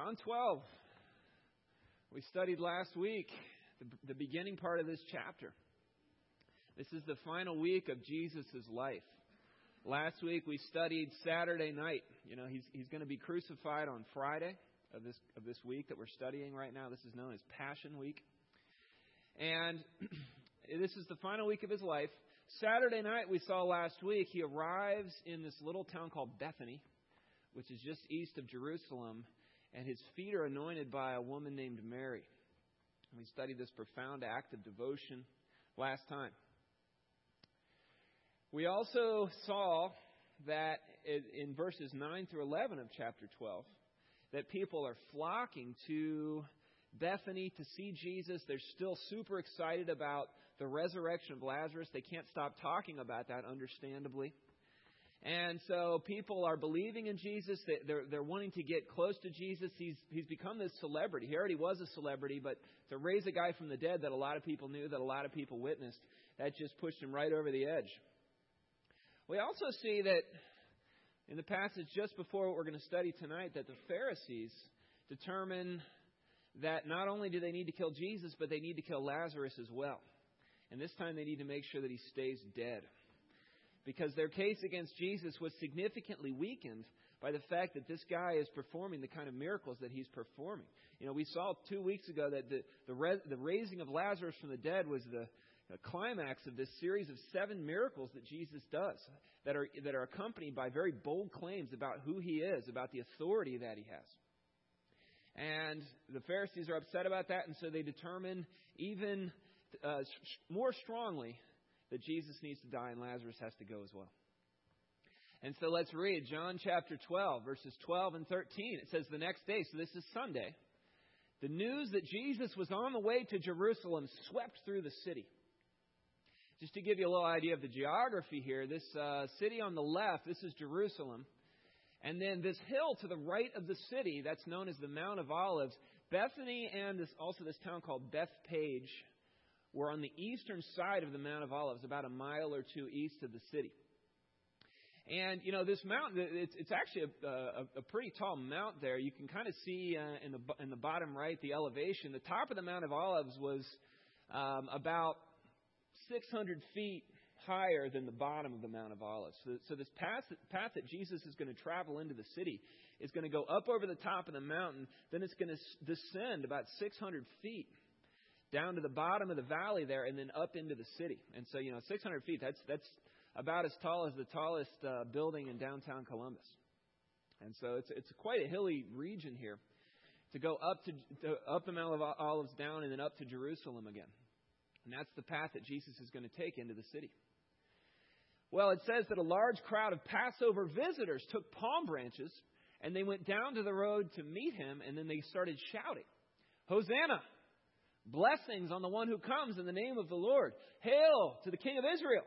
John 12. We studied last week the beginning part of this chapter. This is the final week of Jesus' life. Last week we studied Saturday night. You know, he's going to be crucified on Friday of this week that we're studying right now. This is known as Passion Week. And this is the final week of his life. Saturday night we saw last week, he arrives in this little town called Bethany, which is just east of Jerusalem, and his feet are anointed by a woman named Mary. We studied this profound act of devotion last time. We also saw that in verses 9 through 11 of chapter 12, that people are flocking to Bethany to see Jesus. They're still super excited about the resurrection of Lazarus. They can't stop talking about that, understandably. And so people are believing in Jesus. They're wanting to get close to Jesus. He's become this celebrity. He already was a celebrity, but to raise a guy from the dead that a lot of people knew, that a lot of people witnessed, that just pushed him right over the edge. We also see that in the passage just before what we're going to study tonight, that the Pharisees determine that not only do they need to kill Jesus, but they need to kill Lazarus as well. And this time they need to make sure that he stays dead, because their case against Jesus was significantly weakened by the fact that this guy is performing the kind of miracles that he's performing. You know, we saw 2 weeks ago that the raising of Lazarus from the dead was the climax of this series of 7 miracles that Jesus does that are accompanied by very bold claims about who he is, about the authority that he has. And the Pharisees are upset about that, and so they determine even more strongly that Jesus needs to die and Lazarus has to go as well. And so let's read John chapter 12, verses 12 and 13. It says, the next day, so this is Sunday, the news that Jesus was on the way to Jerusalem swept through the city. Just to give you a little idea of the geography here, this city on the left, this is Jerusalem. And then this hill to the right of the city, that's known as the Mount of Olives. Bethany and this town called Bethpage were on the eastern side of the Mount of Olives, about a mile or two east of the city. And, you know, this mountain, it's actually a pretty tall mount there. You can kind of see in the bottom right the elevation. The top of the Mount of Olives was about 600 feet higher than the bottom of the Mount of Olives. So this path that Jesus is going to travel into the city is going to go up over the top of the mountain. Then it's going to descend about 600 feet down to the bottom of the valley there, and then up into the city. And so, 600 feet, that's about as tall as the tallest building in downtown Columbus. And so it's quite a hilly region here to go up the Mount of Olives, down, and then up to Jerusalem again. And that's the path that Jesus is going to take into the city. Well, it says that a large crowd of Passover visitors took palm branches, and they went down to the road to meet him, and then they started shouting, "Hosanna! Blessings on the one who comes in the name of the Lord. Hail to the King of Israel."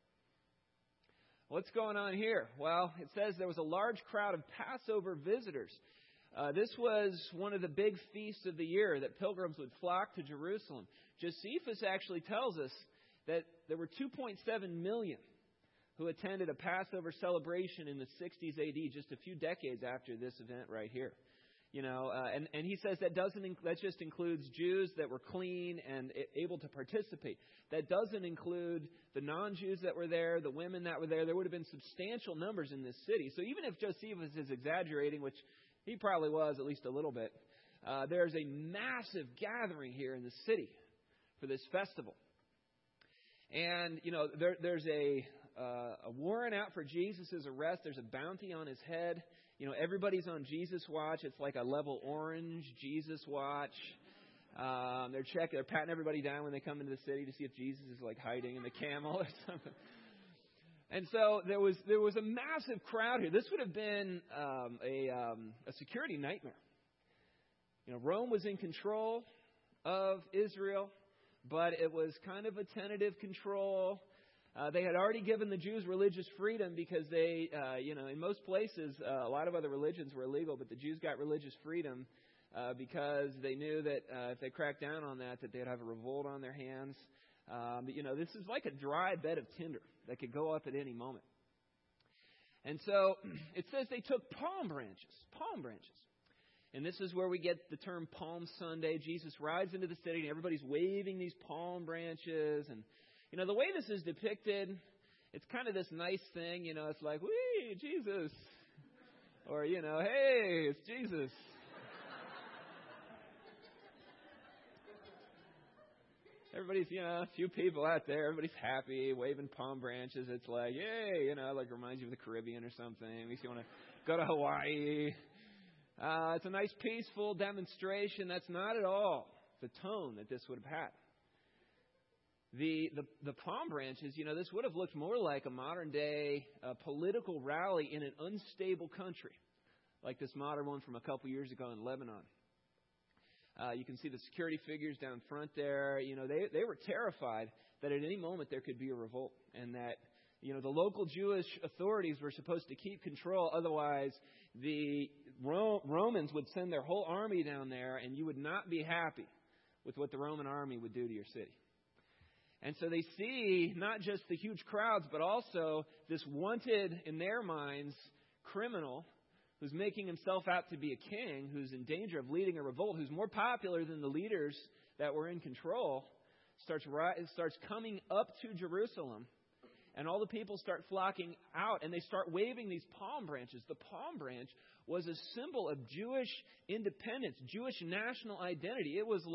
What's going on here? Well, it says there was a large crowd of Passover visitors. This was one of the big feasts of the year that pilgrims would flock to Jerusalem. Josephus actually tells us that there were 2.7 million who attended a Passover celebration in the 60s AD, just a few decades after this event right here. And he says that just includes Jews that were clean and able to participate. That doesn't include the non-Jews that were there, the women that were there. There would have been substantial numbers in this city. So even if Josephus is exaggerating, which he probably was at least a little bit, there's a massive gathering here in the city for this festival. And, there's a warrant out for Jesus' arrest. There's a bounty on his head. Everybody's on Jesus watch. It's like a level orange Jesus watch. They're patting everybody down when they come into the city to see if Jesus is like hiding in the camel or something. And so there was a massive crowd here. This would have been a security nightmare. Rome was in control of Israel, but it was kind of a tentative control. They had already given the Jews religious freedom because they, in most places, a lot of other religions were illegal, but the Jews got religious freedom because they knew that if they cracked down on that they'd have a revolt on their hands. But, this is like a dry bed of tinder that could go up at any moment. And so it says they took palm branches. And this is where we get the term Palm Sunday. Jesus rides into the city and everybody's waving these palm branches. And, the way this is depicted, it's kind of this nice thing. It's like, wee, Jesus. Or, hey, it's Jesus. Everybody's, a few people out there. Everybody's happy, waving palm branches. It's like, yay, like reminds you of the Caribbean or something. Makes you want to go to Hawaii. It's a nice, peaceful demonstration. That's not at all the tone that this would have had. The palm branches, this would have looked more like a modern-day political rally in an unstable country, like this modern one from a couple years ago in Lebanon. You can see the security figures down front there. They were terrified that at any moment there could be a revolt, and that the local Jewish authorities were supposed to keep control. Otherwise, the Romans would send their whole army down there, and you would not be happy with what the Roman army would do to your city. And so they see not just the huge crowds, but also this wanted, in their minds, criminal who's making himself out to be a king, who's in danger of leading a revolt, who's more popular than the leaders that were in control, starts coming up to Jerusalem. And all the people start flocking out, and they start waving these palm branches. The palm branch was a symbol of Jewish independence, Jewish national identity. It was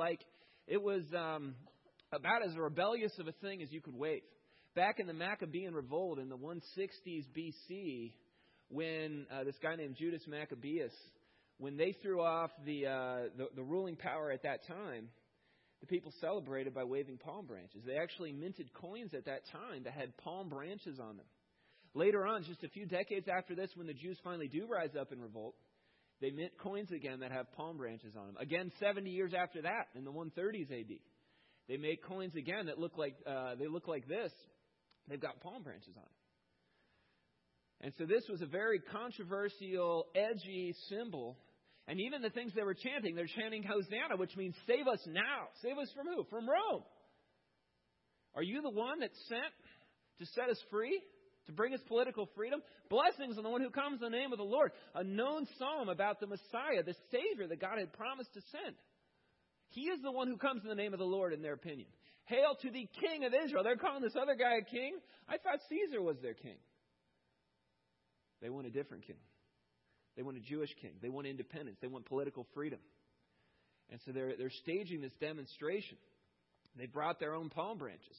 about as rebellious of a thing as you could wave. Back in the Maccabean revolt in the 160s BC, when this guy named Judas Maccabeus, when they threw off the ruling power at that time, the people celebrated by waving palm branches. They actually minted coins at that time that had palm branches on them. Later on, just a few decades after this, when the Jews finally do rise up in revolt, they mint coins again that have palm branches on them. Again, 70 years after that, in the 130s AD, they make coins again that look like this. They've got palm branches on them. And so this was a very controversial, edgy symbol. And even the things they were chanting, they're chanting Hosanna, which means save us now. Save us from who? From Rome. Are you the one that's sent to set us free, to bring us political freedom? Blessings on the one who comes in the name of the Lord. A known psalm about the Messiah, the Savior that God had promised to send. He is the one who comes in the name of the Lord, in their opinion. Hail to the King of Israel. They're calling this other guy a king. I thought Caesar was their king. They want a different king. They want a Jewish king. They want independence. They want political freedom. And so they're staging this demonstration. They brought their own palm branches.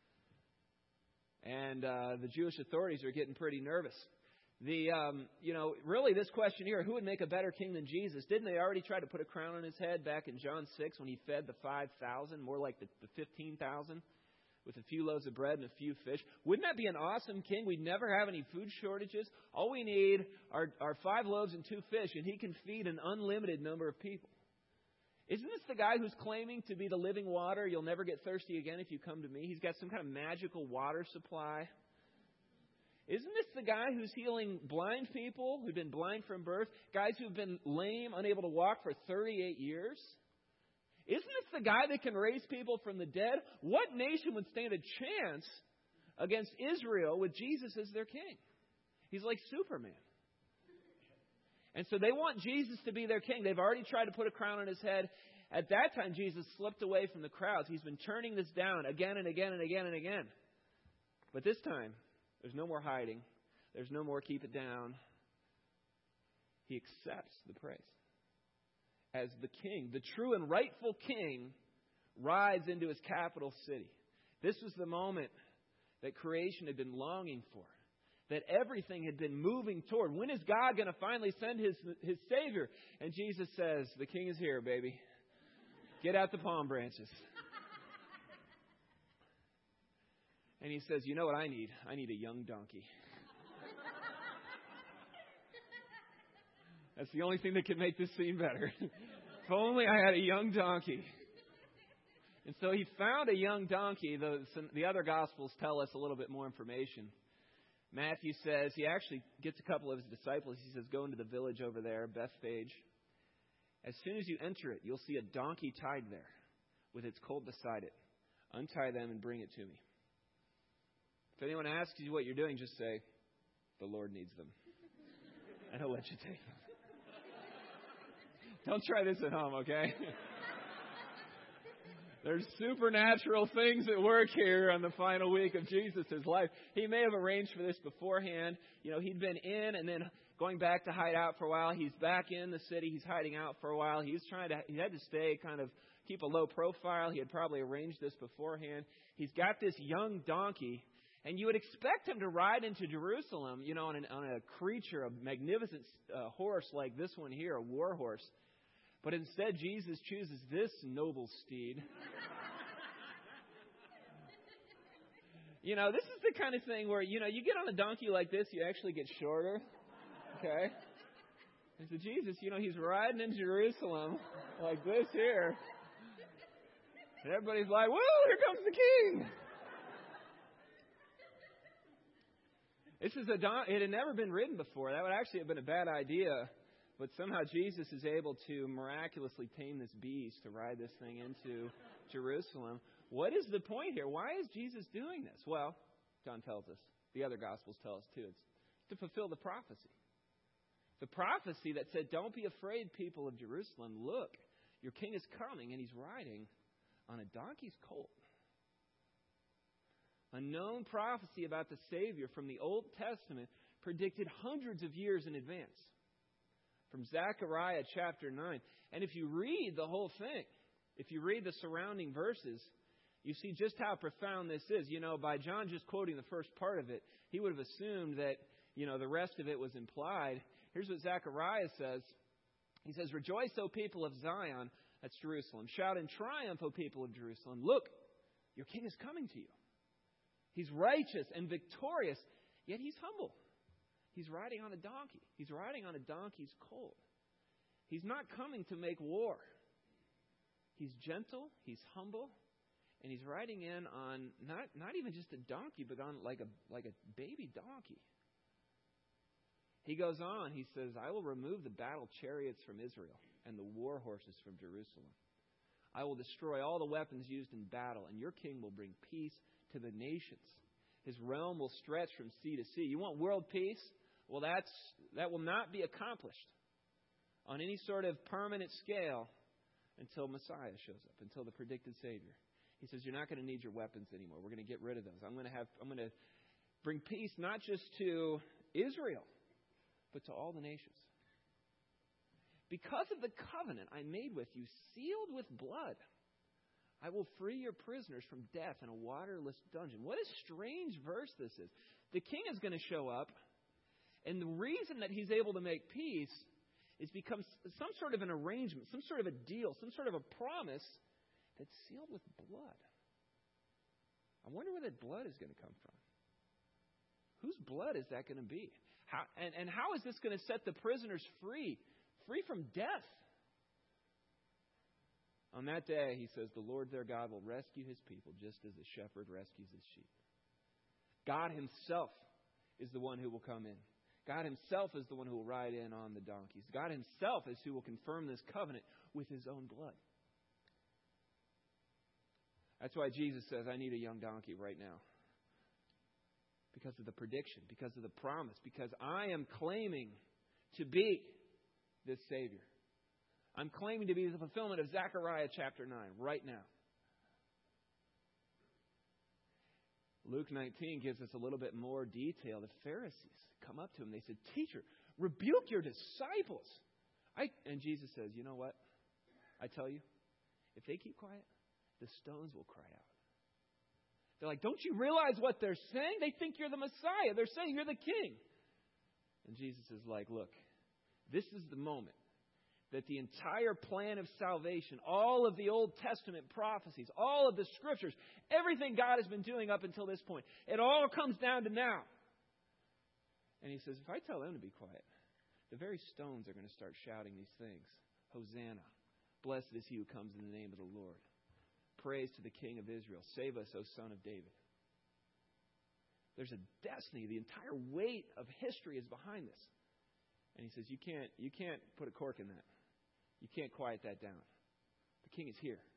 And the Jewish authorities are getting pretty nervous. Really this question here, who would make a better king than Jesus? Didn't they already try to put a crown on his head back in John 6 when he fed the 5,000, more like the 15,000? With a few loaves of bread and a few fish. Wouldn't that be an awesome king? We'd never have any food shortages. All we need are 5 loaves and 2 fish, and he can feed an unlimited number of people. Isn't this the guy who's claiming to be the living water? You'll never get thirsty again if you come to me. He's got some kind of magical water supply. Isn't this the guy who's healing blind people who've been blind from birth? Guys who've been lame, unable to walk for 38 years? Isn't this the guy that can raise people from the dead? What nation would stand a chance against Israel with Jesus as their king? He's like Superman. And so they want Jesus to be their king. They've already tried to put a crown on his head. At that time, Jesus slipped away from the crowds. He's been turning this down again and again and again and again. But this time, there's no more hiding. There's no more keep it down. He accepts the praise. As the king, the true and rightful king, rides into his capital city. This was the moment that creation had been longing for, that everything had been moving toward. When is God going to finally send his Savior? And Jesus says, the king is here, baby. Get out the palm branches. And he says, you know what I need? I need a young donkey. That's the only thing that can make this scene better. If only I had a young donkey. And so he found a young donkey. The other Gospels tell us a little bit more information. Matthew says, he actually gets a couple of his disciples. He says, go into the village over there, Bethphage. As soon as you enter it, you'll see a donkey tied there with its colt beside it. Untie them and bring it to me. If anyone asks you what you're doing, just say, the Lord needs them. And he'll let you take them. Don't try this at home, okay? There's supernatural things at work here on the final week of Jesus' life. He may have arranged for this beforehand. He'd been in and then going back to hide out for a while. He's back in the city. He's hiding out for a while. He had to stay keep a low profile. He had probably arranged this beforehand. He's got this young donkey, and you would expect him to ride into Jerusalem, on a creature, a magnificent horse like this one here, a war horse. But instead, Jesus chooses this noble steed. This is the kind of thing where, you get on a donkey like this, you actually get shorter. Okay? And so Jesus, he's riding in Jerusalem like this here. And everybody's like, woo, here comes the king. It had never been ridden before. That would actually have been a bad idea. But somehow Jesus is able to miraculously tame this beast to ride this thing into Jerusalem. What is the point here? Why is Jesus doing this? Well, John tells us. The other Gospels tell us too. It's to fulfill the prophecy. The prophecy that said, don't be afraid, people of Jerusalem. Look, your king is coming, and he's riding on a donkey's colt. A known prophecy about the Savior from the Old Testament predicted hundreds of years in advance. From Zechariah chapter 9. And if you read the whole thing, if you read the surrounding verses, you see just how profound this is. By John just quoting the first part of it, he would have assumed that, the rest of it was implied. Here's what Zechariah says. He says, rejoice, O people of Zion, that's Jerusalem. Shout in triumph, O people of Jerusalem. Look, your king is coming to you. He's righteous and victorious, yet he's humble. He's riding on a donkey. He's riding on a donkey's colt. He's not coming to make war. He's gentle, he's humble, and he's riding in on not even just a donkey, but on like a baby donkey. He goes on, he says, I will remove the battle chariots from Israel and the war horses from Jerusalem. I will destroy all the weapons used in battle, and your king will bring peace to the nations. His realm will stretch from sea to sea. You want world peace? Well, that will not be accomplished on any sort of permanent scale until Messiah shows up, until the predicted Savior. He says, you're not going to need your weapons anymore. We're going to get rid of those. I'm going to bring peace not just to Israel, but to all the nations. Because of the covenant I made with you, sealed with blood, I will free your prisoners from death in a waterless dungeon. What a strange verse this is. The king is going to show up, and the reason that he's able to make peace is because some sort of an arrangement, some sort of a deal, some sort of a promise that's sealed with blood. I wonder where that blood is going to come from. Whose blood is that going to be? How is this going to set the prisoners free from death? On that day, he says, the Lord their God will rescue his people just as a shepherd rescues his sheep. God himself is the one who will come in. God himself is the one who will ride in on the donkeys. God himself is who will confirm this covenant with his own blood. That's why Jesus says, I need a young donkey right now. Because of the prediction, because of the promise, because I am claiming to be this Savior. I'm claiming to be the fulfillment of Zechariah chapter 9 right now. Luke 19 gives us a little bit more detail. The Pharisees come up to him. They said, Teacher, rebuke your disciples. And Jesus says, you know what? I tell you, if they keep quiet, the stones will cry out. They're like, don't you realize what they're saying? They think you're the Messiah. They're saying you're the king. And Jesus is like, look, this is the moment that the entire plan of salvation, all of the Old Testament prophecies, all of the scriptures, everything God has been doing up until this point, it all comes down to now. And he says, if I tell them to be quiet, the very stones are going to start shouting these things. Hosanna. Blessed is he who comes in the name of the Lord. Praise to the King of Israel. Save us, O Son of David. There's a destiny. The entire weight of history is behind this. And he says, you can't put a cork in that. You can't quiet that down. The King is here.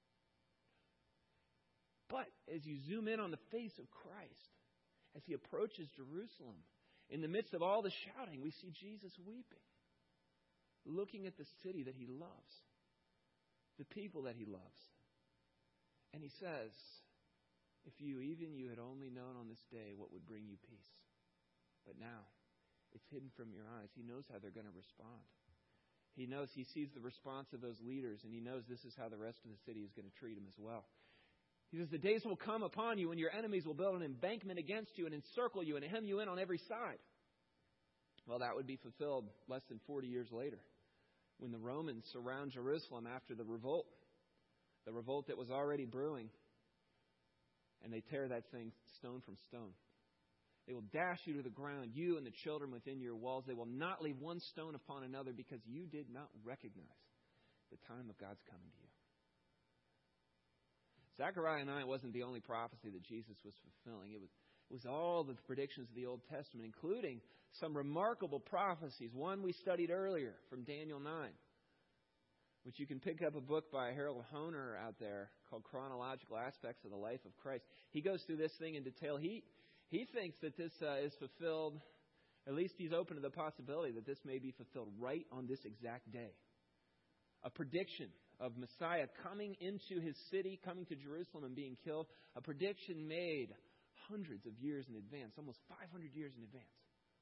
But as you zoom in on the face of Christ, as he approaches Jerusalem, in the midst of all the shouting, we see Jesus weeping. looking at the city that he loves, the people that he loves. And he says, if you had only known on this day what would bring you peace. But now, it's hidden from your eyes. He knows how they're going to respond. He sees the response of those leaders, and he knows this is how the rest of the city is going to treat him as well. He says, the days will come upon you when your enemies will build an embankment against you and encircle you and hem you in on every side. Well, that would be fulfilled less than 40 years later, when the Romans surround Jerusalem after the revolt that was already brewing, and they tear that thing stone from stone. They will dash you to the ground, you and the children within your walls. They will not leave one stone upon another because you did not recognize the time of God's coming to you. Zechariah 9 wasn't the only prophecy that Jesus was fulfilling. It was all the predictions of the Old Testament, including some remarkable prophecies. One we studied earlier from Daniel 9, which you can pick up a book by Harold Hoehner out there called Chronological Aspects of the Life of Christ. He goes through this thing in detail. He thinks that this is fulfilled, at least he's open to the possibility that this may be fulfilled right on this exact day. A prediction of Messiah coming into his city, coming to Jerusalem and being killed. A prediction made hundreds of years in advance, almost 500 years in advance.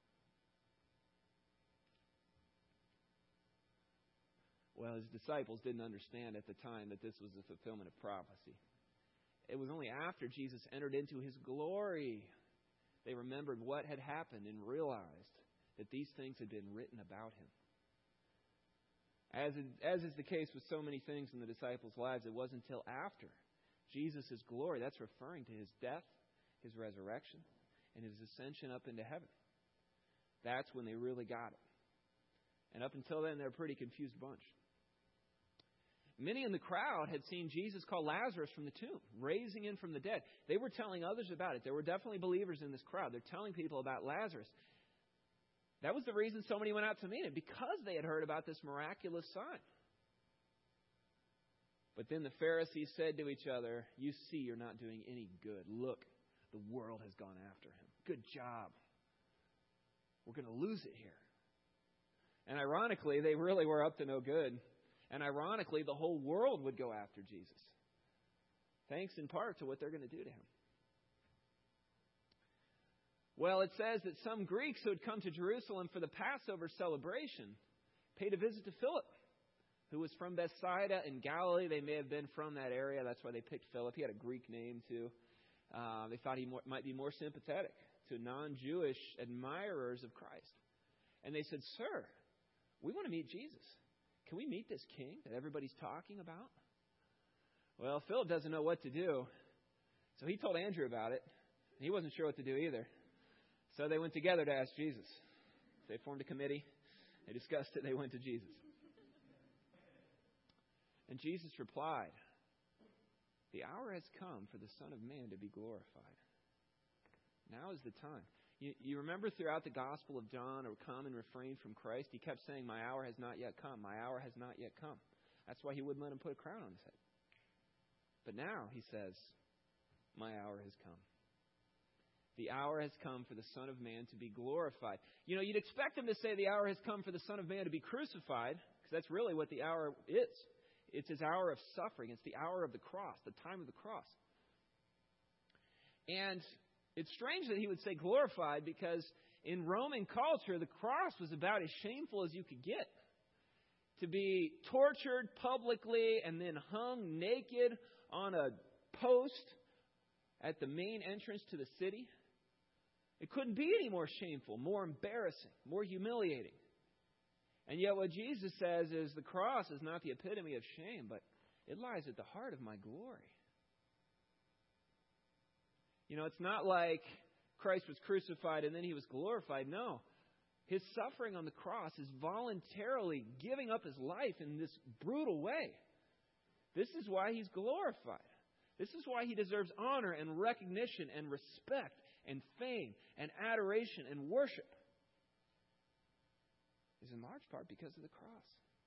Well, his disciples didn't understand at the time that this was the fulfillment of prophecy. It was only after Jesus entered into his glory they remembered what had happened and realized that these things had been written about him. As is the case with so many things in the disciples' lives, it wasn't until after Jesus' glory, that's referring to his death, his resurrection, and his ascension up into heaven. That's when they really got it. And up until then, they're a pretty confused bunch. Many in the crowd had seen Jesus call Lazarus from the tomb, raising him from the dead. They were telling others about it. There were definitely believers in this crowd. They're telling people about Lazarus. That was the reason so many went out to meet him, because they had heard about this miraculous sign. But then the Pharisees said to each other, you see, you're not doing any good. Look, the world has gone after him. Good job. We're going to lose it here. And ironically, they really were up to no good. And ironically, the whole world would go after Jesus, thanks in part to what they're going to do to him. Well, it says that some Greeks who had come to Jerusalem for the Passover celebration paid a visit to Philip, who was from Bethsaida in Galilee. They may have been from that area. That's why they picked Philip. He had a Greek name, too. They thought he might be more sympathetic to non-Jewish admirers of Christ. And they said, Sir, we want to meet Jesus. Can we meet this king that everybody's talking about? Well, Philip doesn't know what to do. So he told Andrew about it. He wasn't sure what to do either. So they went together to ask Jesus. They formed a committee. They discussed it. They went to Jesus. And Jesus replied, the hour has come for the Son of Man to be glorified. Now is the time. You remember throughout the Gospel of John, a common refrain from Christ, he kept saying, my hour has not yet come. My hour has not yet come. That's why he wouldn't let him put a crown on his head. But now, he says, my hour has come. The hour has come for the Son of Man to be glorified. You know, you'd expect him to say the hour has come for the Son of Man to be crucified, because that's really what the hour is. It's his hour of suffering. It's the hour of the cross, the time of the cross. And it's strange that he would say glorified, because in Roman culture, the cross was about as shameful as you could get. To be tortured publicly and then hung naked on a post at the main entrance to the city. It couldn't be any more shameful, more embarrassing, more humiliating. And yet what Jesus says is the cross is not the epitome of shame, but it lies at the heart of my glory. You know, it's not like Christ was crucified and then he was glorified. No. His suffering on the cross is voluntarily giving up his life in this brutal way. This is why he's glorified. This is why he deserves honor and recognition and respect and fame and adoration and worship. Is in large part because of the cross.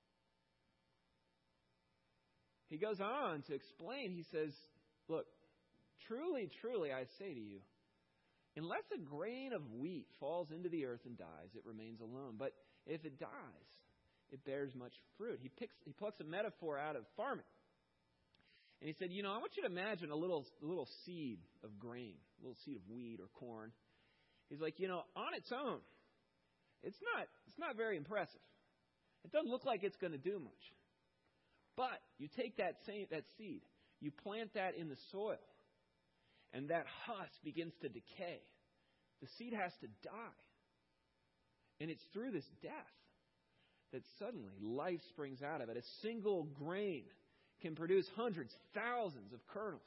He goes on to explain, he says, look, truly, truly, I say to you, unless a grain of wheat falls into the earth and dies, it remains alone. But if it dies, it bears much fruit. He plucks a metaphor out of farming. And he said, I want you to imagine a little seed of grain, a little seed of wheat or corn. He's like, on its own, it's not very impressive. It doesn't look like it's going to do much. But you take that seed, you plant that in the soil, and that husk begins to decay. The seed has to die. And it's through this death that suddenly life springs out of it. A single grain can produce hundreds, thousands of kernels.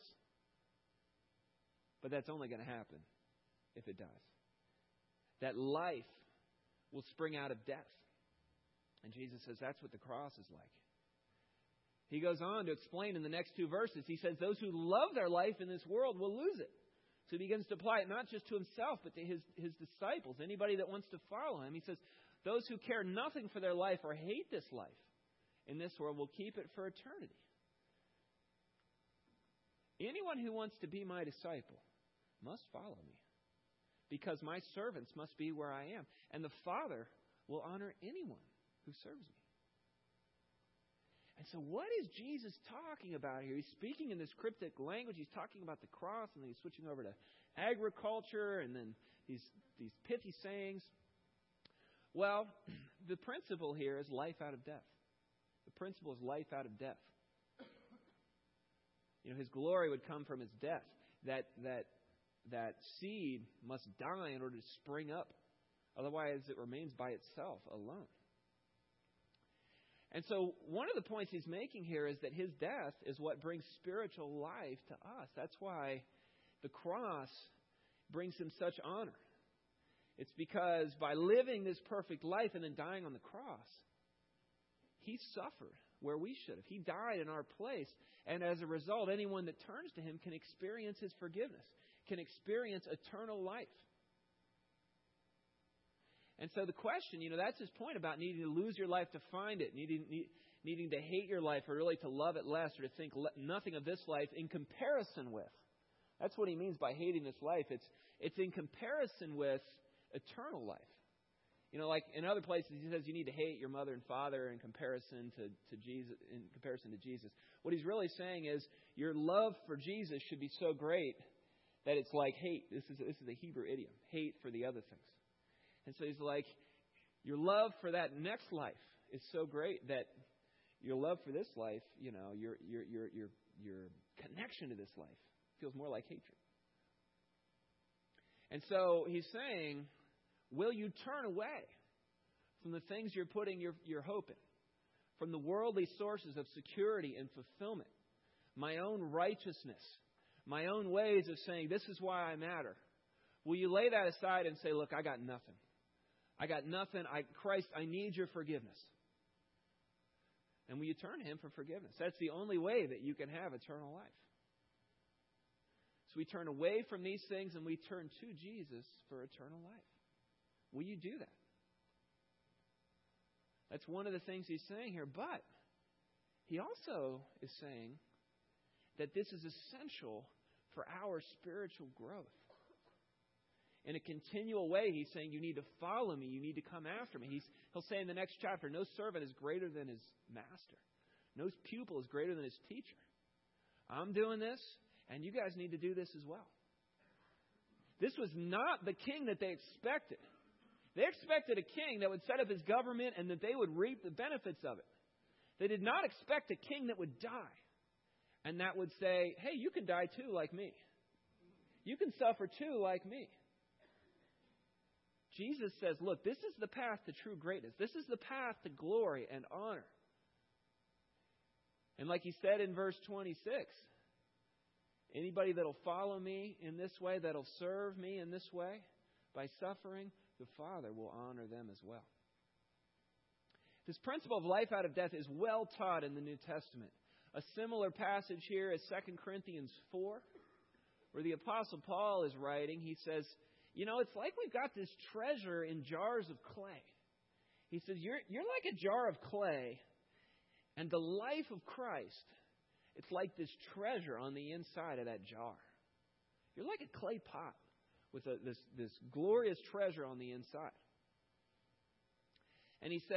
But that's only going to happen if it dies. That life will spring out of death. And Jesus says that's what the cross is like. He goes on to explain in the next two verses. He says those who love their life in this world will lose it. So he begins to apply it not just to himself, but to his disciples, anybody that wants to follow him. He says, those who care nothing for their life or hate this life in this world will keep it for eternity. Anyone who wants to be my disciple must follow me, because my servants must be where I am, and the Father will honor anyone who serves me. And so what is Jesus talking about here? He's speaking in this cryptic language. He's talking about the cross, and then he's switching over to agriculture, and then these pithy sayings. Well, the principle here is life out of death. The principle is life out of death. His glory would come from his death. That seed must die in order to spring up. Otherwise, it remains by itself alone. And so one of the points he's making here is that his death is what brings spiritual life to us. That's why the cross brings him such honor. It's because by living this perfect life and then dying on the cross, he suffered where we should have. He died in our place. And as a result, anyone that turns to him can experience his forgiveness, can experience eternal life. And so the question, that's his point about needing to lose your life to find it, needing to hate your life or really to love it less, or to think nothing of this life in comparison with. That's what he means by hating this life. It's in comparison with eternal life. Like in other places, he says you need to hate your mother and father in comparison to Jesus. In comparison to Jesus, what he's really saying is your love for Jesus should be so great that it's like hate. This is a Hebrew idiom, hate for the other things. And so he's like, your love for that next life is so great that your love for this life, your connection to this life feels more like hatred. And so he's saying, will you turn away from the things you're putting your hope in, from the worldly sources of security and fulfillment, my own righteousness, my own ways of saying this is why I matter? Will you lay that aside and say, look, I got nothing. I got nothing. Christ, I need your forgiveness. And will you turn to him for forgiveness? That's the only way that you can have eternal life. So we turn away from these things and we turn to Jesus for eternal life. Will you do that? That's one of the things he's saying here. But he also is saying that this is essential for our spiritual growth. In a continual way, he's saying, you need to follow me. You need to come after me. He'll say in the next chapter, no servant is greater than his master. No pupil is greater than his teacher. I'm doing this, and you guys need to do this as well. This was not the king that they expected. They expected a king that would set up his government and that they would reap the benefits of it. They did not expect a king that would die and that would say, hey, you can die too like me. You can suffer too like me. Jesus says, look, this is the path to true greatness. This is the path to glory and honor. And like he said in verse 26, anybody that'll follow me in this way, that'll serve me in this way, by suffering, the Father will honor them as well. This principle of life out of death is well taught in the New Testament. A similar passage here is 2 Corinthians 4, where the Apostle Paul is writing. He says, it's like we've got this treasure in jars of clay. He says, you're like a jar of clay, and the life of Christ, it's like this treasure on the inside of that jar. You're like a clay pot with this glorious treasure on the inside. And he says,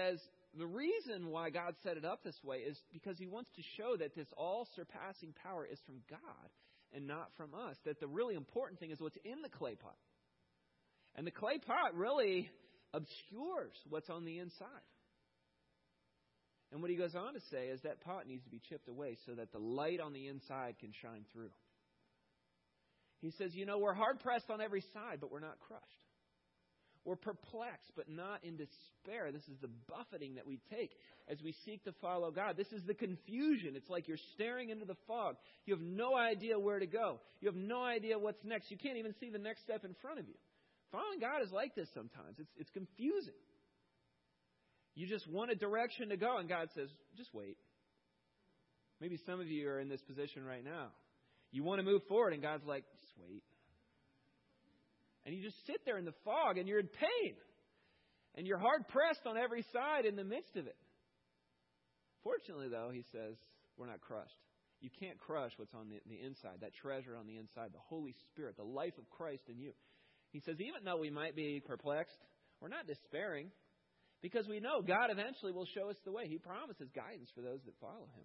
the reason why God set it up this way is because He wants to show that this all-surpassing power is from God and not from us. That the really important thing is what's in the clay pot. And the clay pot really obscures what's on the inside. And what he goes on to say is that pot needs to be chipped away so that the light on the inside can shine through. He says, we're hard-pressed on every side, but we're not crushed. We're perplexed, but not in despair. This is the buffeting that we take as we seek to follow God. This is the confusion. It's like you're staring into the fog. You have no idea where to go. You have no idea what's next. You can't even see the next step in front of you. Following God is like this sometimes. It's confusing. You just want a direction to go, and God says, just wait. Maybe some of you are in this position right now. You want to move forward, and God's like, just wait. And you just sit there in the fog, and you're in pain. And you're hard-pressed on every side in the midst of it. Fortunately, though, he says, we're not crushed. You can't crush what's on the inside, that treasure on the inside, the Holy Spirit, the life of Christ in you. He says, even though we might be perplexed, we're not despairing, because we know God eventually will show us the way. He promises guidance for those that follow Him.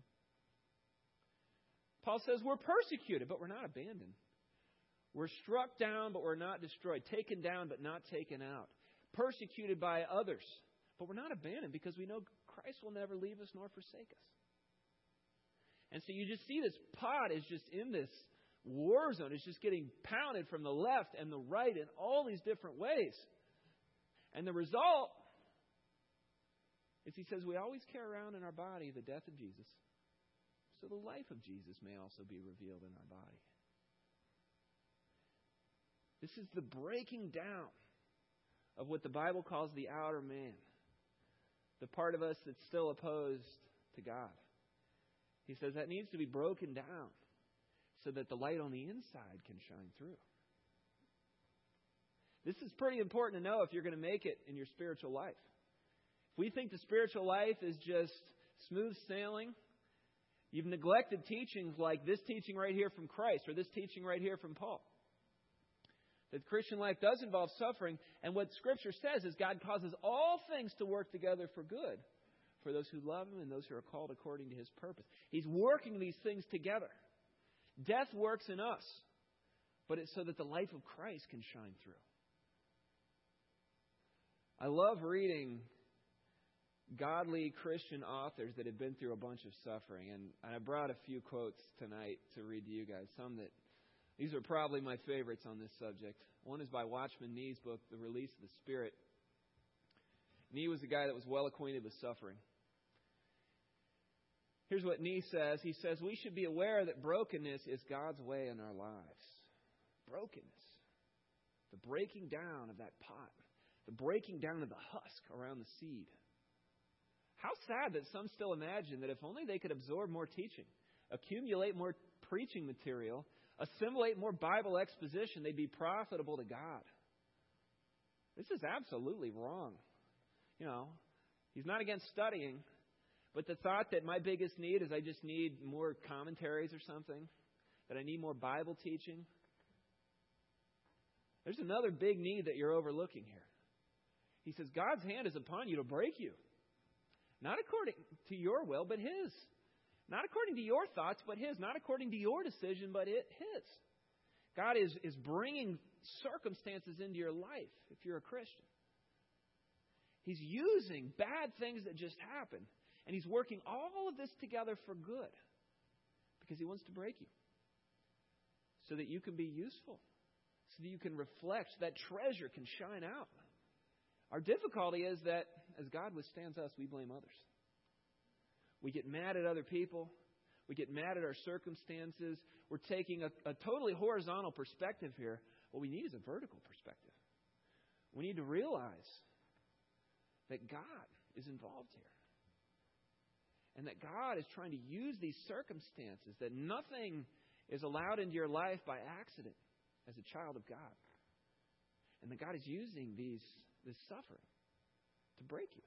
Paul says we're persecuted, but we're not abandoned. We're struck down, but we're not destroyed. Taken down, but not taken out. Persecuted by others, but we're not abandoned because we know Christ will never leave us nor forsake us. And so you just see this pot is just in this war zone. It's just getting pounded from the left and the right in all these different ways. And the result is, he says, we always carry around in our body the death of Jesus, so the life of Jesus may also be revealed in our body. This is the breaking down of what the Bible calls the outer man, the part of us that's still opposed to God. He says that needs to be broken down so that the light on the inside can shine through. This is pretty important to know if you're going to make it in your spiritual life. If we think the spiritual life is just smooth sailing, you've neglected teachings like this teaching right here from Christ or this teaching right here from Paul. The Christian life does involve suffering, and what Scripture says is God causes all things to work together for good for those who love Him and those who are called according to His purpose. He's working these things together. Death works in us, but it's so that the life of Christ can shine through. I love reading godly Christian authors that have been through a bunch of suffering. And I brought a few quotes tonight to read to you guys. These are probably my favorites on this subject. One is by Watchman Nee's book, The Release of the Spirit. Nee was a guy that was well acquainted with suffering. Here's what Nee says. He says, we should be aware that brokenness is God's way in our lives. Brokenness. The breaking down of that pot. The breaking down of the husk around the seed. How sad that some still imagine that if only they could absorb more teaching, accumulate more preaching material, assimilate more Bible exposition, they'd be profitable to God. This is absolutely wrong. He's not against studying, but the thought that my biggest need is I just need more commentaries or something, that I need more Bible teaching. There's another big need that you're overlooking here. He says, God's hand is upon you to break you. Not according to your will, but His. Not according to your thoughts, but His. Not according to your decision, but His. God is bringing circumstances into your life if you're a Christian. He's using bad things that just happened, and He's working all of this together for good because He wants to break you so that you can be useful, so that you can reflect, so that treasure can shine out. Our difficulty is that as God withstands us, we blame others. We get mad at other people. We get mad at our circumstances. We're taking a totally horizontal perspective here. What we need is a vertical perspective. We need to realize that God is involved here. And that God is trying to use these circumstances, that nothing is allowed into your life by accident as a child of God. And that God is using this suffering to break you.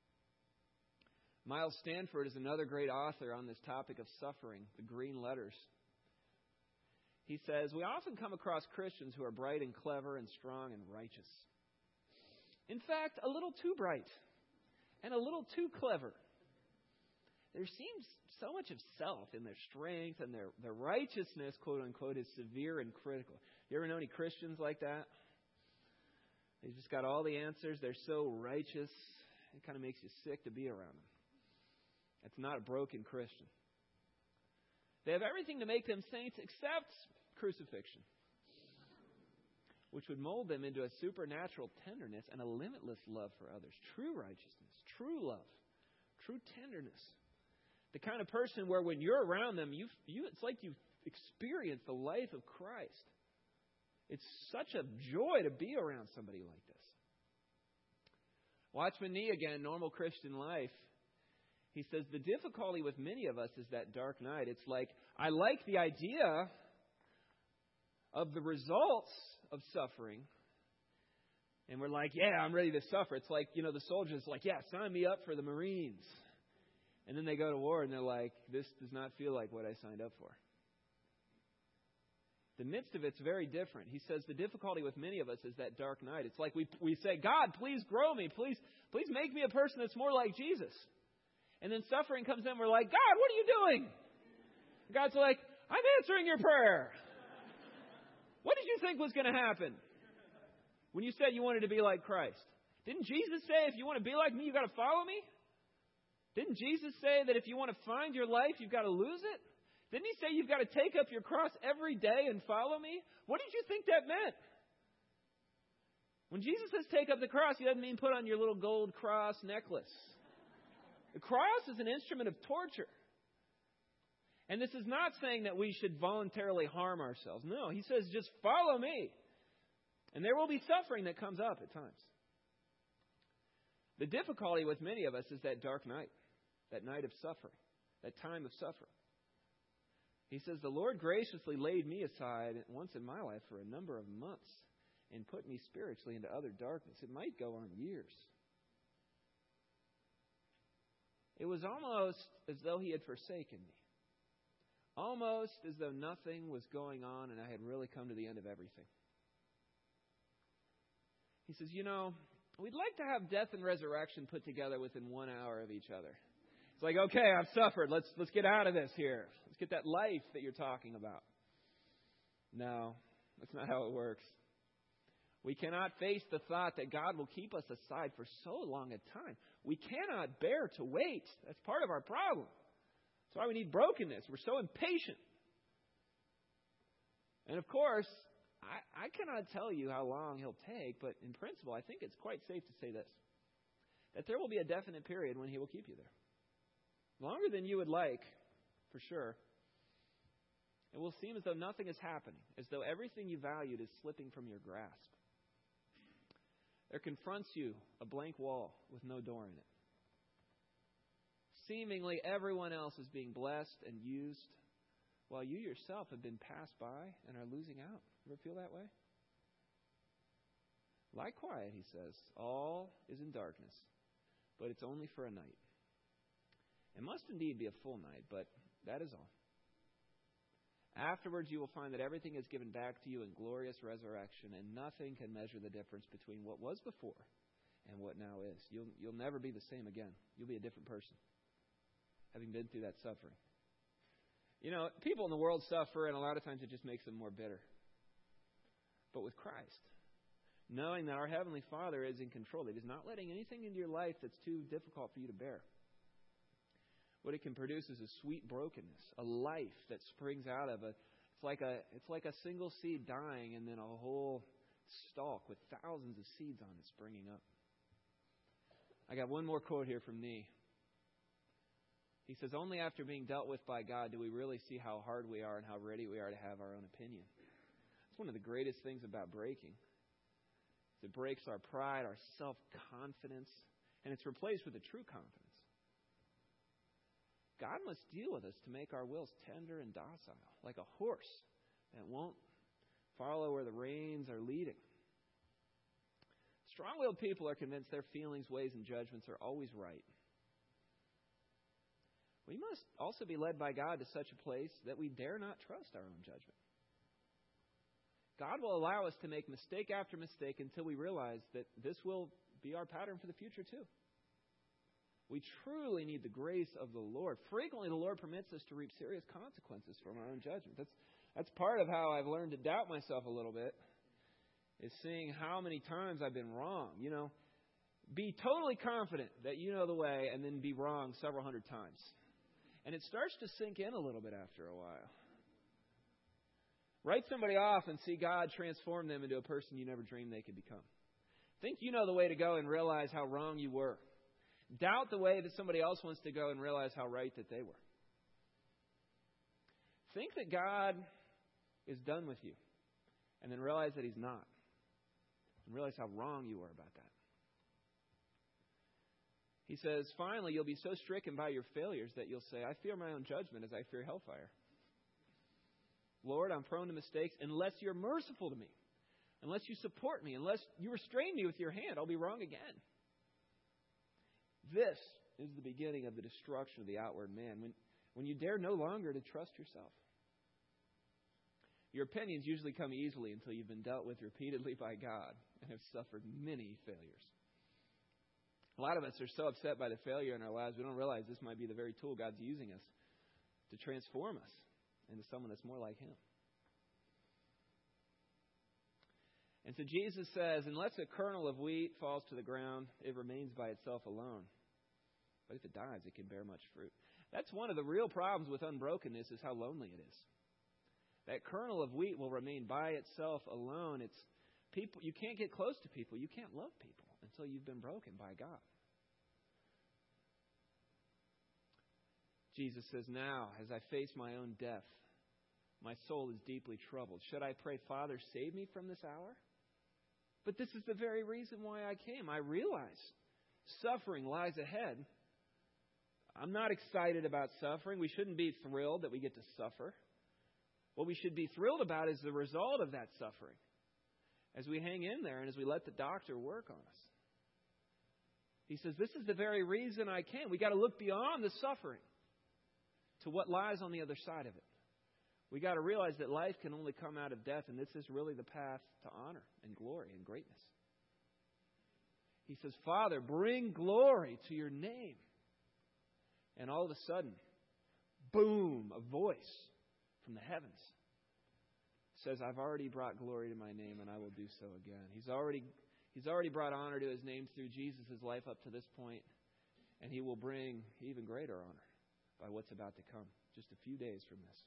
Miles Stanford is another great author on this topic of suffering, the green letters. He says, we often come across Christians who are bright and clever and strong and righteous. In fact, a little too bright and a little too clever. There seems so much of self in their strength, and their righteousness, quote unquote, is severe and critical. You ever know any Christians like that? They just got all the answers. They're so righteous. It kind of makes you sick to be around them. That's not a broken Christian. They have everything to make them saints except crucifixion, which would mold them into a supernatural tenderness and a limitless love for others. True righteousness, true love, true tenderness. The kind of person where when you're around them, it's like you've experienced the life of Christ. It's such a joy to be around somebody like this. Watchman Nee again, Normal Christian Life. He says, the difficulty with many of us is that dark night. It's like, I like the idea of the results of suffering. And we're like, yeah, I'm ready to suffer. It's like, the soldiers like, yeah, sign me up for the Marines. And then they go to war and they're like, this does not feel like what I signed up for. The midst of it's very different. He says the difficulty with many of us is that dark night. It's like we say, God, please grow me. Please make me a person that's more like Jesus. And then suffering comes in. We're like, God, what are you doing? God's like, I'm answering your prayer. What did you think was going to happen when you said you wanted to be like Christ? Didn't Jesus say, if you want to be like me, you've got to follow me? Didn't Jesus say that if you want to find your life, you've got to lose it? Didn't he say you've got to take up your cross every day and follow me? What did you think that meant? When Jesus says take up the cross, he doesn't mean put on your little gold cross necklace. The cross is an instrument of torture. And this is not saying that we should voluntarily harm ourselves. No, he says just follow me. And there will be suffering that comes up at times. The difficulty with many of us is that dark night, that night of suffering, that time of suffering. He says, the Lord graciously laid me aside once in my life for a number of months and put me spiritually into utter darkness. It might go on years. It was almost as though he had forsaken me. Almost as though nothing was going on and I had really come to the end of everything. He says, we'd like to have death and resurrection put together within 1 hour of each other. It's like, okay, I've suffered. Let's get out of this here. Let's get that life that you're talking about. No, that's not how it works. We cannot face the thought that God will keep us aside for so long a time. We cannot bear to wait. That's part of our problem. That's why we need brokenness. We're so impatient. And of course, I cannot tell you how long he'll take, but in principle, I think it's quite safe to say this, that there will be a definite period when he will keep you there. Longer than you would like, for sure. It will seem as though nothing is happening, as though everything you valued is slipping from your grasp. There confronts you a blank wall with no door in it. Seemingly everyone else is being blessed and used, while you yourself have been passed by and are losing out. Ever feel that way? Lie quiet, he says. All is in darkness, but it's only for a night. It must indeed be a full night, but that is all. Afterwards, you will find that everything is given back to you in glorious resurrection, and nothing can measure the difference between what was before and what now is. You'll never be the same again. You'll be a different person, having been through that suffering. People in the world suffer, and a lot of times it just makes them more bitter. But with Christ, knowing that our Heavenly Father is in control, that He's not letting anything into your life that's too difficult for you to bear. What it can produce is a sweet brokenness, a life that springs out of it's like a single seed dying and then a whole stalk with thousands of seeds on it springing up. I got one more quote here from Nee. He says, only after being dealt with by God do we really see how hard we are and how ready we are to have our own opinion. It's one of the greatest things about breaking. It breaks our pride, our self-confidence, and it's replaced with a true confidence. God must deal with us to make our wills tender and docile, like a horse that won't follow where the reins are leading. Strong-willed people are convinced their feelings, ways, and judgments are always right. We must also be led by God to such a place that we dare not trust our own judgment. God will allow us to make mistake after mistake until we realize that this will be our pattern for the future too. We truly need the grace of the Lord. Frequently, the Lord permits us to reap serious consequences from our own judgment. That's part of how I've learned to doubt myself a little bit, is seeing how many times I've been wrong. Be totally confident that you know the way and then be wrong several hundred times. And it starts to sink in a little bit after a while. Write somebody off and see God transform them into a person you never dreamed they could become. Think you know the way to go and realize how wrong you were. Doubt the way that somebody else wants to go and realize how right that they were. Think that God is done with you and then realize that He's not. And realize how wrong you were about that. He says, finally, you'll be so stricken by your failures that you'll say, I fear my own judgment as I fear hellfire. Lord, I'm prone to mistakes. Unless you're merciful to me, unless you support me, unless you restrain me with your hand, I'll be wrong again. This is the beginning of the destruction of the outward man, when you dare no longer to trust yourself. Your opinions usually come easily until you've been dealt with repeatedly by God and have suffered many failures. A lot of us are so upset by the failure in our lives, we don't realize this might be the very tool God's using us to transform us into someone that's more like Him. And so Jesus says, unless a kernel of wheat falls to the ground, it remains by itself alone. But if it dies, it can bear much fruit. That's one of the real problems with unbrokenness, is how lonely it is. That kernel of wheat will remain by itself alone. It's people. You can't get close to people. You can't love people until you've been broken by God. Jesus says, now, as I face my own death, my soul is deeply troubled. Should I pray, Father, save me from this hour? But this is the very reason why I came. I realize suffering lies ahead. I'm not excited about suffering. We shouldn't be thrilled that we get to suffer. What we should be thrilled about is the result of that suffering, as we hang in there and as we let the doctor work on us. He says, this is the very reason I came. We've got to look beyond the suffering to what lies on the other side of it. We've got to realize that life can only come out of death, and this is really the path to honor and glory and greatness. He says, Father, bring glory to your name. And all of a sudden, boom, a voice from the heavens says, I've already brought glory to my name, and I will do so again. He's already brought honor to His name through Jesus' life up to this point, and He will bring even greater honor by what's about to come just a few days from this.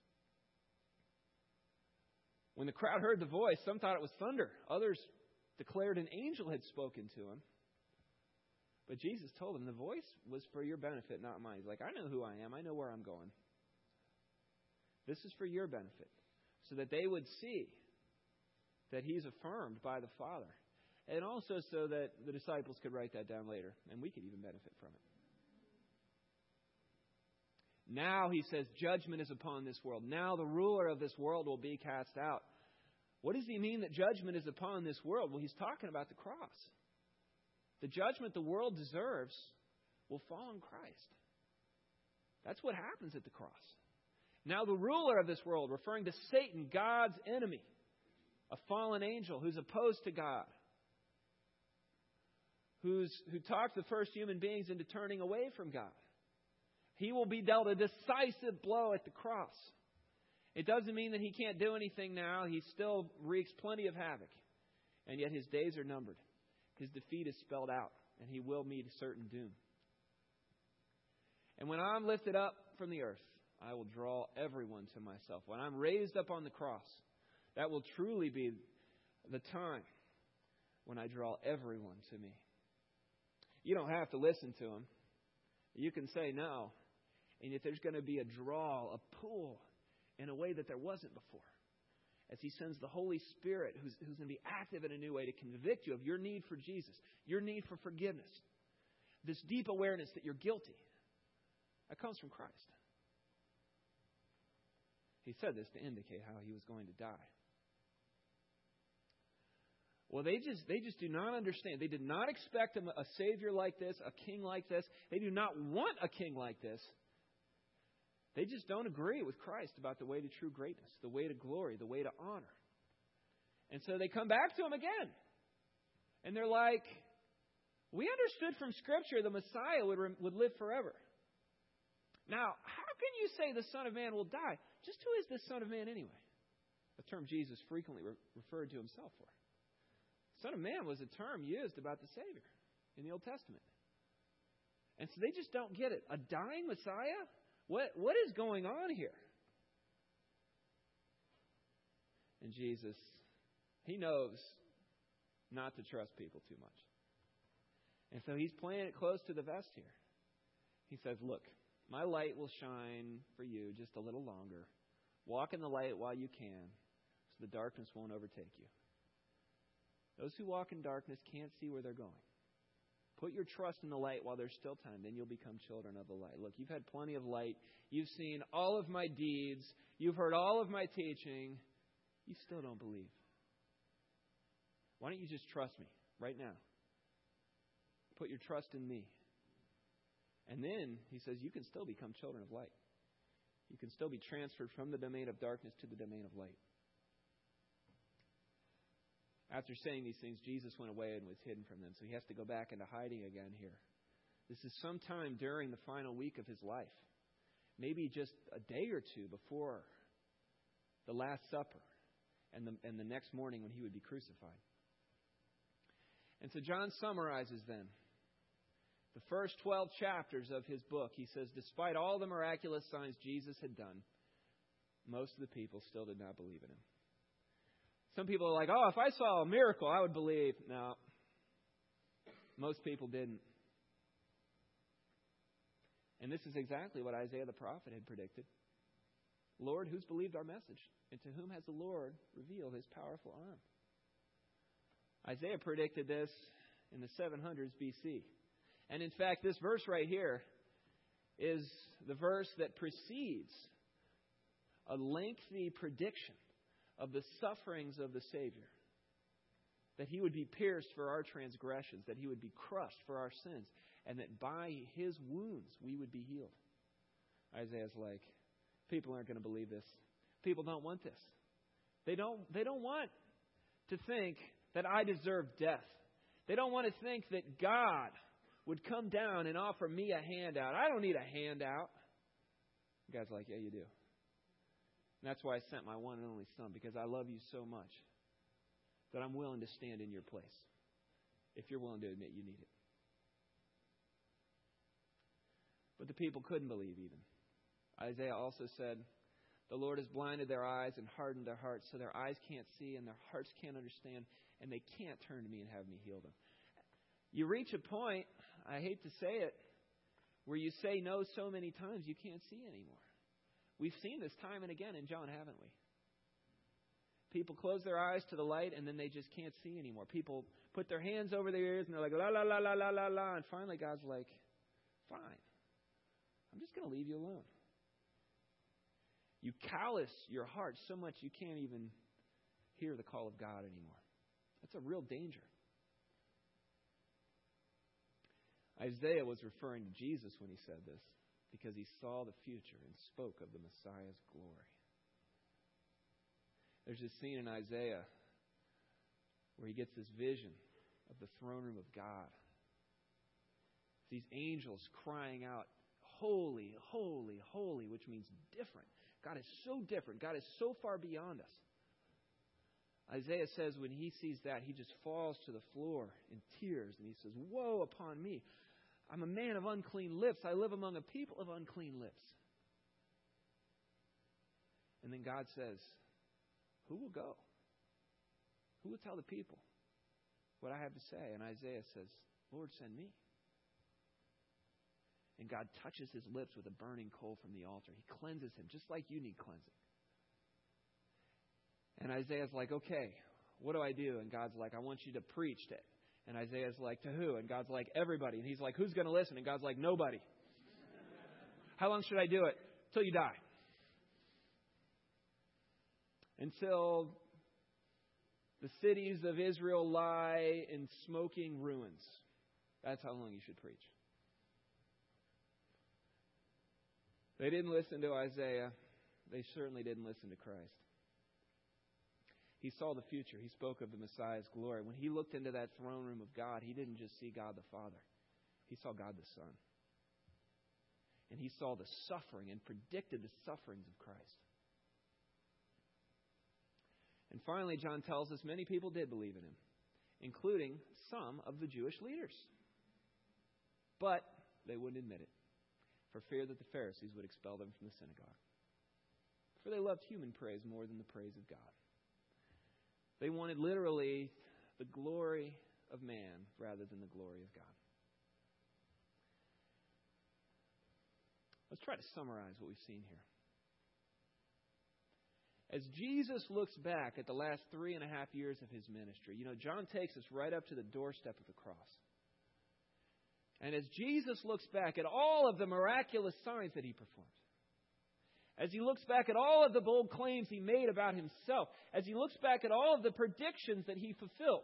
When the crowd heard the voice, some thought it was thunder. Others declared an angel had spoken to him. But Jesus told them, the voice was for your benefit, not mine. He's like, I know who I am. I know where I'm going. This is for your benefit, so that they would see that He's affirmed by the Father. And also so that the disciples could write that down later, and we could even benefit from it. Now, He says, judgment is upon this world. Now the ruler of this world will be cast out. What does He mean that judgment is upon this world? Well, He's talking about the cross. The judgment the world deserves will fall on Christ. That's what happens at the cross. Now the ruler of this world, referring to Satan, God's enemy, a fallen angel who's opposed to God, who talked the first human beings into turning away from God. He will be dealt a decisive blow at the cross. It doesn't mean that he can't do anything now. He still wreaks plenty of havoc. And yet his days are numbered. His defeat is spelled out, and he will meet a certain doom. And when I'm lifted up from the earth, I will draw everyone to myself. When I'm raised up on the cross, that will truly be the time when I draw everyone to me. You don't have to listen to him. You can say no. And yet there's going to be a draw, a pull, in a way that there wasn't before. As He sends the Holy Spirit, who's going to be active in a new way to convict you of your need for Jesus, your need for forgiveness, this deep awareness that you're guilty. That comes from Christ. He said this to indicate how He was going to die. Well, they just do not understand. They did not expect a Savior like this, a King like this. They do not want a King like this. They just don't agree with Christ about the way to true greatness, the way to glory, the way to honor. And so they come back to Him again. And they're like, We understood from Scripture the Messiah would live forever. Now, how can you say the Son of Man will die? Just who is this Son of Man anyway? A term Jesus frequently referred to himself for. Son of Man was a term used about the Savior in the Old Testament. And so they just don't get it. A dying Messiah? What is going on here? And Jesus, He knows not to trust people too much. And so He's playing it close to the vest here. He says, look, my light will shine for you just a little longer. Walk in the light while you can, so the darkness won't overtake you. Those who walk in darkness can't see where they're going. Put your trust in the light while there's still time. Then you'll become children of the light. Look, you've had plenty of light. You've seen all of my deeds. You've heard all of my teaching. You still don't believe. Why don't you just trust me right now? Put your trust in me. And then, he says, you can still become children of light. You can still be transferred from the domain of darkness to the domain of light. After saying these things, Jesus went away and was hidden from them. So he has to go back into hiding again here. This is sometime during the final week of his life. Maybe just a day or two before the Last Supper and the next morning when he would be crucified. And so John summarizes then the first 12 chapters of his book. He says, despite all the miraculous signs Jesus had done, most of the people still did not believe in him. Some people are like, oh, if I saw a miracle, I would believe. No, most people didn't. And this is exactly what Isaiah the prophet had predicted. Lord, who's believed our message? And to whom has the Lord revealed his powerful arm? Isaiah predicted this in the 700s BC. And in fact, this verse right here is the verse that precedes a lengthy prediction of the sufferings of the Savior. That he would be pierced for our transgressions, that he would be crushed for our sins, and that by his wounds we would be healed. Isaiah's like, people aren't going to believe this. People don't want this. They don't want to think that I deserve death. They don't want to think that God would come down and offer me a handout. I don't need a handout. The guy's like, yeah, you do. And that's why I sent my one and only Son, because I love you so much that I'm willing to stand in your place if you're willing to admit you need it. But the people couldn't believe even. Isaiah also said, the Lord has blinded their eyes and hardened their hearts, so their eyes can't see and their hearts can't understand, and they can't turn to me and have me heal them. You reach a point, I hate to say it, where you say no so many times you can't see anymore. We've seen this time and again in John, haven't we? People close their eyes to the light and then they just can't see anymore. People put their hands over their ears and they're like, la, la, la, la, la, la, la. And finally God's like, fine. I'm just going to leave you alone. You callous your heart so much you can't even hear the call of God anymore. That's a real danger. Isaiah was referring to Jesus when he said this, because he saw the future and spoke of the Messiah's glory. There's this scene in Isaiah where he gets this vision of the throne room of God. These angels crying out, holy, holy, holy, which means different. God is so different. God is so far beyond us. Isaiah says when he sees that, he just falls to the floor in tears and he says, woe upon me. I'm a man of unclean lips. I live among a people of unclean lips. And then God says, who will go? Who will tell the people what I have to say? And Isaiah says, Lord, send me. And God touches his lips with a burning coal from the altar. He cleanses him just like you need cleansing. And Isaiah's like, okay, what do I do? And God's like, I want you to preach it. And Isaiah's like, to who? And God's like, everybody. And he's like, who's going to listen? And God's like, nobody. How long should I do it? Till you die. Until the cities of Israel lie in smoking ruins. That's how long you should preach. They didn't listen to Isaiah. They certainly didn't listen to Christ. He saw the future. He spoke of the Messiah's glory. When he looked into that throne room of God, he didn't just see God the Father. He saw God the Son. And he saw the suffering and predicted the sufferings of Christ. And finally, John tells us many people did believe in him, including some of the Jewish leaders. But they wouldn't admit it, for fear that the Pharisees would expel them from the synagogue. For they loved human praise more than the praise of God. They wanted literally the glory of man rather than the glory of God. Let's try to summarize what we've seen here. As Jesus looks back at the last 3.5 years of his ministry, John takes us right up to the doorstep of the cross. And as Jesus looks back at all of the miraculous signs that he performed, as he looks back at all of the bold claims he made about himself, as he looks back at all of the predictions that he fulfilled,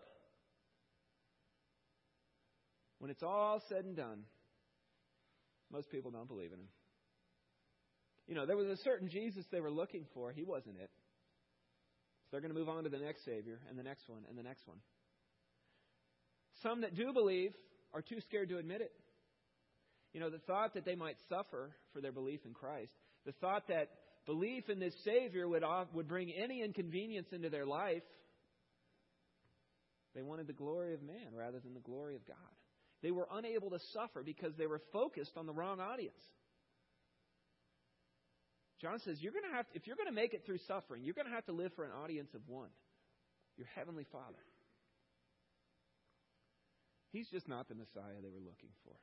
when it's all said and done, most people don't believe in him. There was a certain Jesus they were looking for. He wasn't it. So they're going to move on to the next Savior and the next one and the next one. Some that do believe are too scared to admit it. The thought that they might suffer for their belief in Christ, the thought that belief in this Savior would bring any inconvenience into their life, they wanted the glory of man rather than the glory of God. They were unable to suffer because they were focused on the wrong audience. John says, if you're going to make it through suffering, you're going to have to live for an audience of one, your Heavenly Father. He's just not the Messiah they were looking for.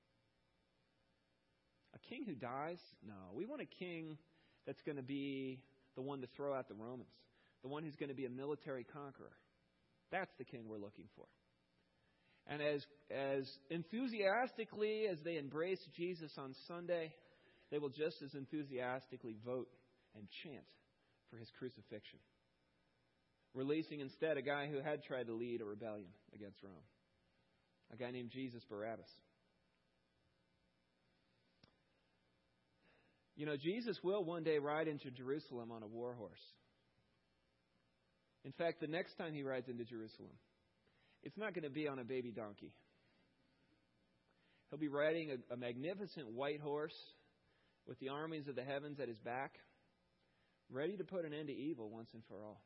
A king who dies? No. We want a king that's going to be the one to throw out the Romans, the one who's going to be a military conqueror. That's the king we're looking for. And as enthusiastically as they embrace Jesus on Sunday, they will just as enthusiastically vote and chant for his crucifixion, releasing instead a guy who had tried to lead a rebellion against Rome, a guy named Jesus Barabbas. Jesus will one day ride into Jerusalem on a war horse. In fact, the next time he rides into Jerusalem, it's not going to be on a baby donkey. He'll be riding a magnificent white horse with the armies of the heavens at his back, ready to put an end to evil once and for all.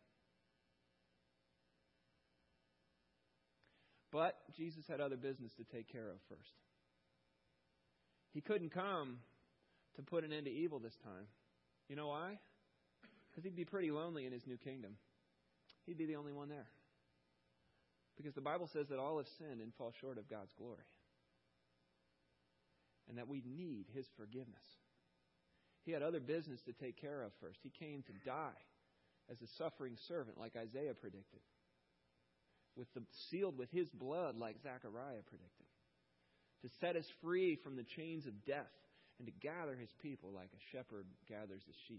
But Jesus had other business to take care of first. He couldn't come to put an end to evil this time. You know why? Because he'd be pretty lonely in his new kingdom. He'd be the only one there. Because the Bible says that all have sinned and fall short of God's glory. And that we need his forgiveness. He had other business to take care of first. He came to die as a suffering servant, like Isaiah predicted. Sealed with his blood, like Zechariah predicted. To set us free from the chains of death and to gather his people like a shepherd gathers his sheep.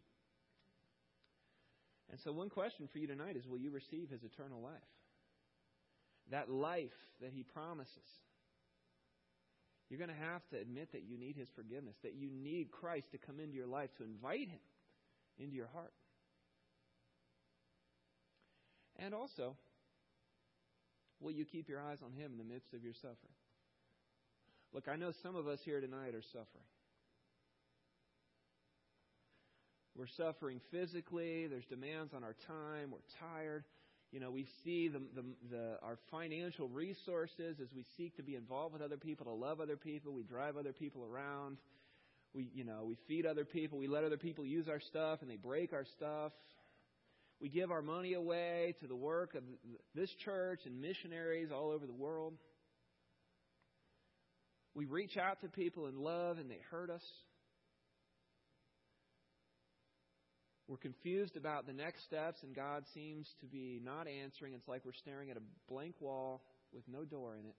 And so one question for you tonight is, will you receive his eternal life? That life that he promises. You're going to have to admit that you need his forgiveness, that you need Christ to come into your life, to invite him into your heart. And also, will you keep your eyes on him in the midst of your suffering? Look, I know some of us here tonight are suffering. We're suffering physically. There's demands on our time. We're tired. We see our financial resources as we seek to be involved with other people, to love other people. We drive other people around. We feed other people. We let other people use our stuff and they break our stuff. We give our money away to the work of this church and missionaries all over the world. We reach out to people in love and they hurt us. We're confused about the next steps, and God seems to be not answering. It's like we're staring at a blank wall with no door in it.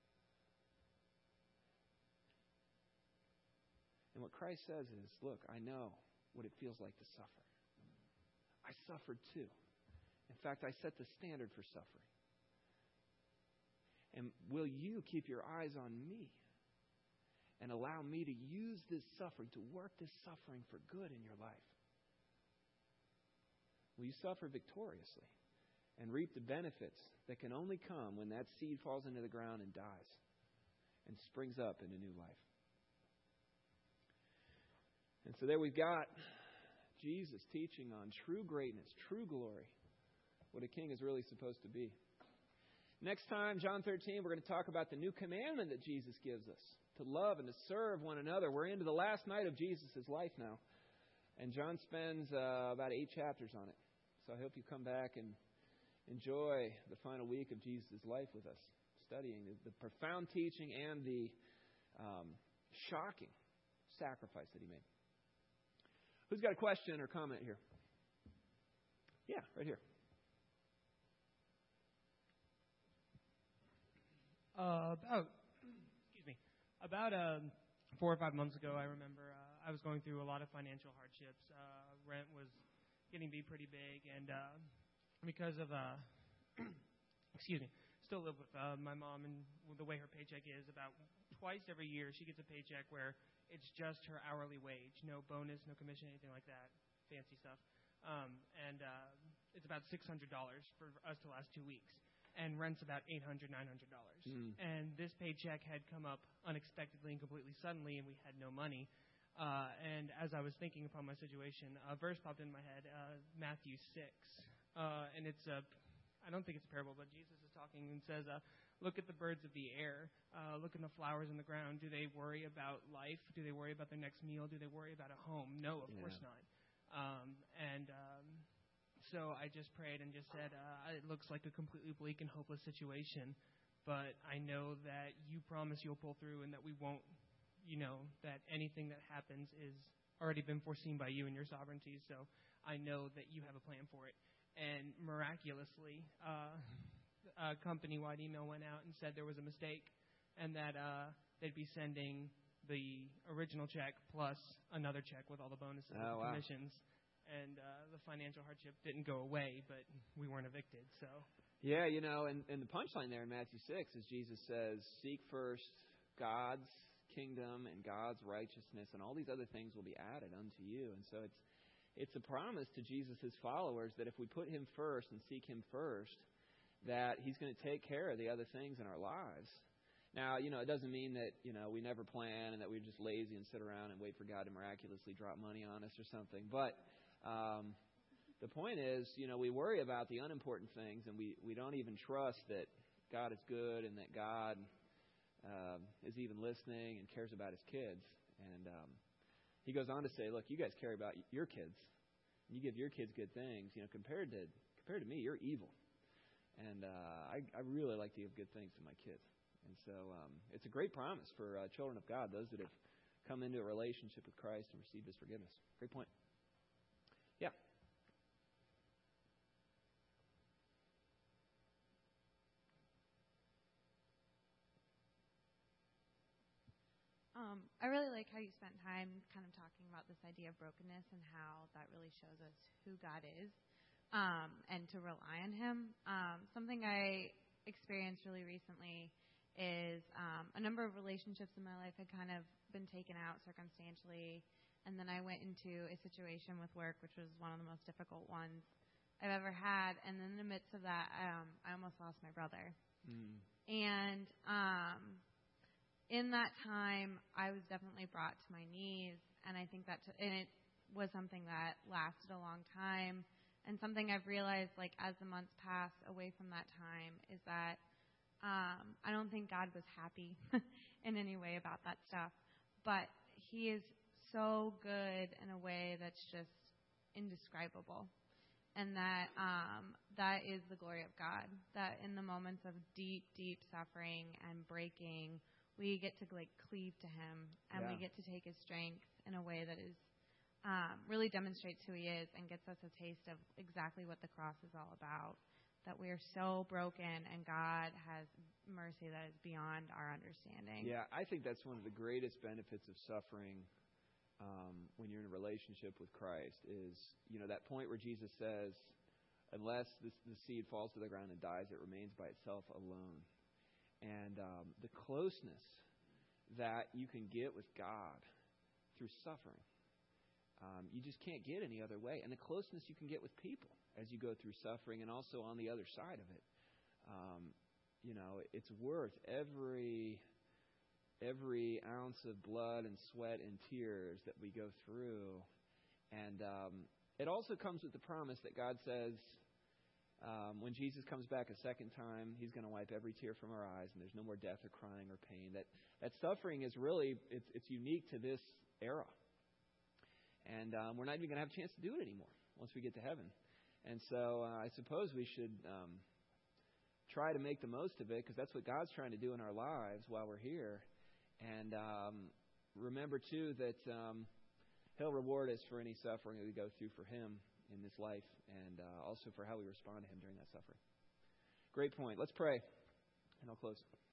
And what Christ says is, look, I know what it feels like to suffer. I suffered too. In fact, I set the standard for suffering. And will you keep your eyes on me and allow me to use this suffering, to work this suffering for good in your life? Will you suffer victoriously and reap the benefits that can only come when that seed falls into the ground and dies and springs up into new life. And so there we've got Jesus teaching on true greatness, true glory, what a king is really supposed to be. Next time, John 13, we're going to talk about the new commandment that Jesus gives us, to love and to serve one another. We're into the last night of Jesus' life now, and John spends about 8 chapters on it. So I hope you come back and enjoy the final week of Jesus' life with us, studying the profound teaching and the shocking sacrifice that he made. Who's got a question or comment here? Yeah, right here. About 4 or 5 months ago, I remember I was going through a lot of financial hardships. Rent was getting to be pretty big, and because of still live with my mom, and the way her paycheck is, about twice every year she gets a paycheck where it's just her hourly wage, no bonus, no commission, anything like that, fancy stuff. And it's about $600 for us to last 2 weeks. And rent's about $800, $900. And this paycheck had come up unexpectedly and completely suddenly, and we had no money. And as I was thinking upon my situation, a verse popped in my head, Matthew 6. And it's I don't think it's a parable, but Jesus is talking and says, look at the birds of the air. Look at the flowers on the ground. Do they worry about life? Do they worry about their next meal? Do they worry about a home? No, of course not. So I just prayed and just said, it looks like a completely bleak and hopeless situation, but I know that you promise you'll pull through and that we won't, that anything that happens is already been foreseen by you and your sovereignty, so I know that you have a plan for it. And miraculously, a company-wide email went out and said there was a mistake and that they'd be sending the original check plus another check with all the bonuses and commissions. And the financial hardship didn't go away, but we weren't evicted. So yeah, and the punchline there in Matthew 6 is Jesus says, seek first God's kingdom and God's righteousness, and all these other things will be added unto you. And so it's a promise to Jesus' followers that if we put him first and seek him first, that he's going to take care of the other things in our lives. Now, it doesn't mean that, we never plan and that we're just lazy and sit around and wait for God to miraculously drop money on us or something. But the point is, we worry about the unimportant things, and we don't even trust that God is good and that God is even listening and cares about his kids. And he goes on to say, look, you guys care about your kids. You give your kids good things. Compared to me, you're evil. And I really like to give good things to my kids. And so it's a great promise for children of God, those that have come into a relationship with Christ and received his forgiveness. Great point. Yeah. I really like how you spent time kind of talking about this idea of brokenness and how that really shows us who God is, and to rely on him. Something I experienced really recently is a number of relationships in my life had kind of been taken out circumstantially. And then I went into a situation with work, which was one of the most difficult ones I've ever had. And in the midst of that, I almost lost my brother. And in that time, I was definitely brought to my knees. And I think and it was something that lasted a long time. And something I've realized, as the months pass away from that time, is that I don't think God was happy in any way about that stuff. But he is so good in a way that's just indescribable. And that that is the glory of God. That in the moments of deep, deep suffering and breaking, we get to cleave to him, and we get to take his strength in a way that is really demonstrates who he is and gets us a taste of exactly what the cross is all about. That we are so broken, and God has mercy that is beyond our understanding. Yeah, I think that's one of the greatest benefits of suffering when you're in a relationship with Christ is, that point where Jesus says, unless the seed falls to the ground and dies, it remains by itself alone. And the closeness that you can get with God through suffering you just can't get any other way. And the closeness you can get with people as you go through suffering, and also on the other side of it. It's worth every ounce of blood and sweat and tears that we go through. And it also comes with the promise that God says, when Jesus comes back a second time, He's going to wipe every tear from our eyes, and there's no more death or crying or pain. That suffering is really, it's unique to this era. And we're not even going to have a chance to do it anymore once we get to heaven. And so I suppose we should try to make the most of it, because that's what God's trying to do in our lives while we're here. And remember, too, that He'll reward us for any suffering that we go through for Him in this life, and also for how we respond to Him during that suffering. Great point. Let's pray, and I'll close.